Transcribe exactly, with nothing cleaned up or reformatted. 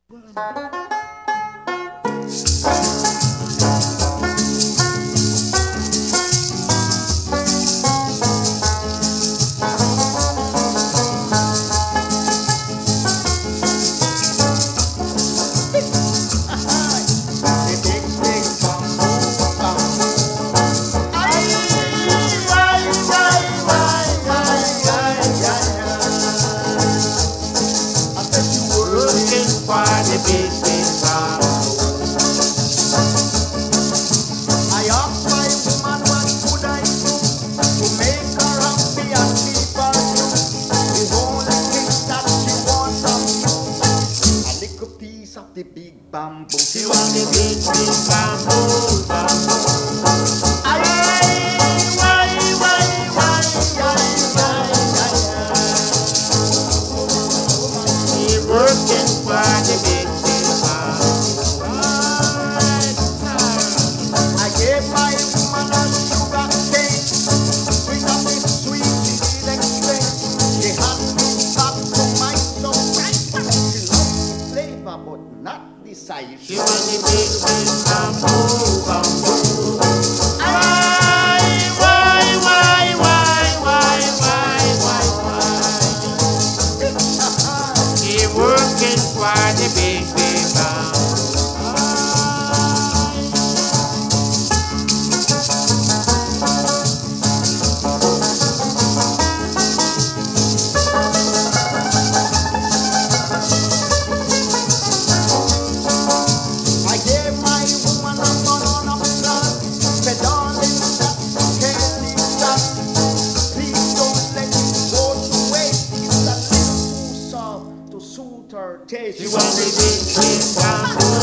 The big bamboo. She want the big, big bamboo, bamboo. Aye, why, why, why, why, why, why, She working for the big, big bamboo. I gave my woman a sugar cane, sweet of the sweet, she did explain. She had me back to my soul. She loved the flavor, but not the size. She want the big, big bamboo, bamboo. Aye, why, why, why, why, why, why, why? She working for the big, big bamboo. I gave my woman a banana plant, said darling, that's okay, leave that. Please don't let it go to waste. It's a little too soft to suit her taste. She want the big, big bamboo.